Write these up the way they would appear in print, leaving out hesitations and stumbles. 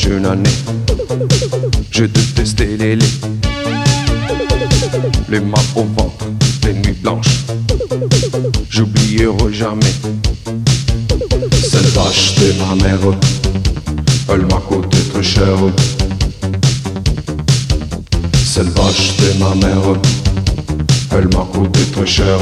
jeune année, je détestais les laits, les mal au ventre, les nuits blanches. J'oublierai jamais cette vache de ma mère. Elle m'a coûté très cher. Cette vache de ma mère, elle m'a coûté très cher.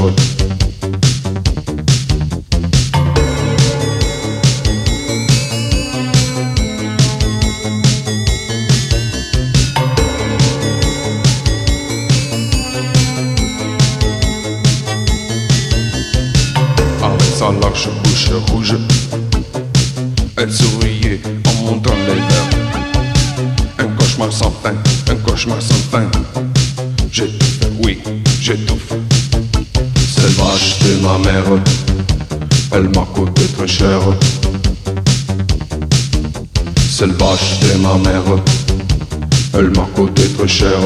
Avec sa large bouche rouge, elle souriait en montrant les lèvres. Un cauchemar sans fin, un cauchemar sans fin. J'étouffe, oui, j'étouffe. Cette vache de ma mère, elle m'a coûté très cher. Cette vache de ma mère, elle m'a coûté très cher.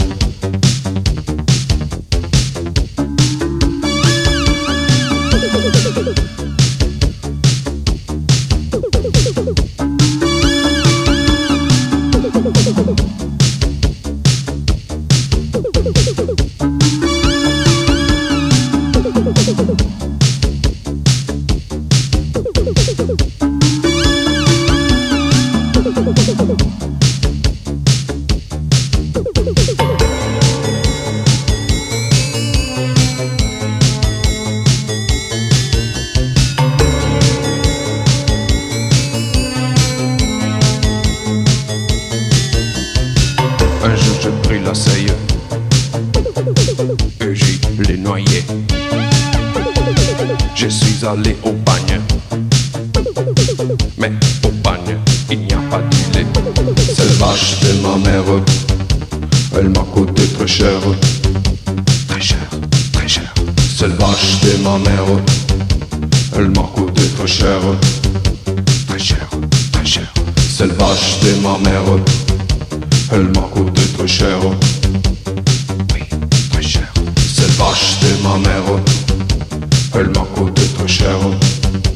Un jour je pris la seille et j'y l'ai noyé. Je suis allé au bagne, mais au bagne il n'y a pas de lait. Cette vache de ma mère, elle m'a coûté très cher. Très cher, très cher. Cette vache de ma mère, elle m'a coûté très cher. Très cher, très cher. Cette vache de ma mère, elle m'a coûté très cher. Oui, très cher. Cette vache de ma mère, elle m'a coûté très cher.